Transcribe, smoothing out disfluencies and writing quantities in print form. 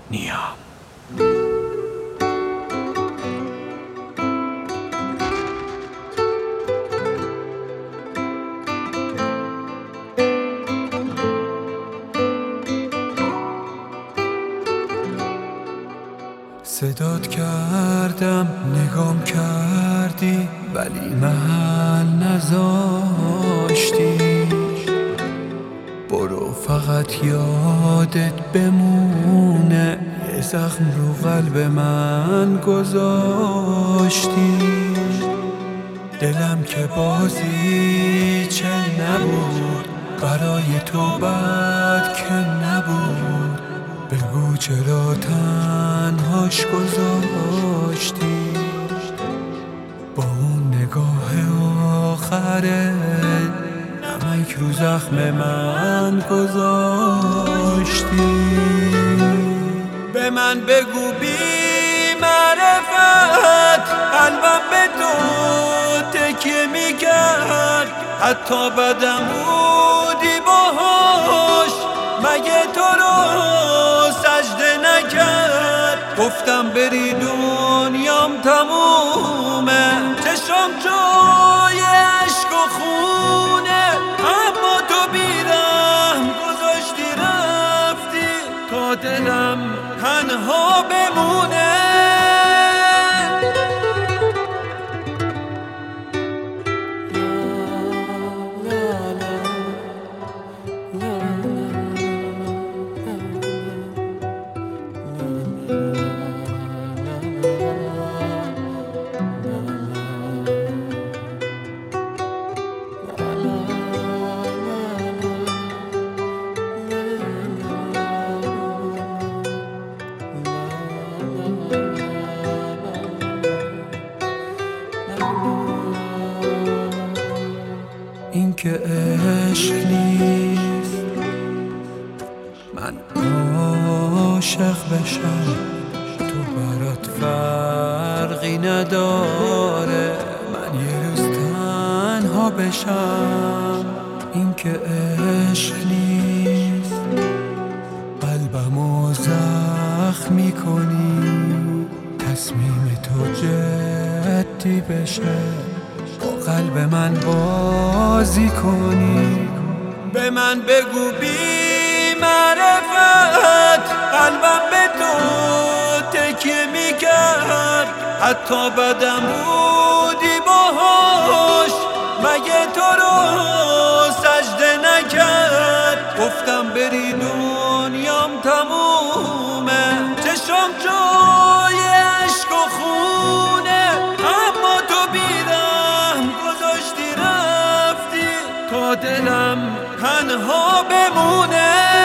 نیام. صدات کردم نگام کردی ولی محل نذاشتی. برو فقط یادت بمونه یه زخم رو قلب من گذاشتی. دلم که بازی چه نبود برای تو بد که نبود. بگو چرا تنهاش گذاشتی. با اون نگاه آخره نمک رو زخم من گذاشتی. به من بگو بی معرفت قلبم به تو تکیه میکرد. حتی بدم بودی باهاش مگه تو رو سجده نکرد. گفتم بری دنیام تمومه چشم جای عشق و خونه. اما تو بیرم گذاشتی رفتی تا دلم تنها بمونه. این که عشق نیست من عاشق بشم تو برات فرقی نداره. من یه روز تنها بشم. این که عشق نیست قلبمو زخم میکنی. تصمیم تو جدی بشه با قلب من بازی کنی. به من بگو بی معرفت قلبم به تو تکیه میکرد. حتی بدم بودی باهاش مگه تو رو سجده نکرد. گفتم بری دنیام تمومه چشم جای عشق و خونه. اما تو بیرم گذاشتی رفتی تا دلم تنها بمونه.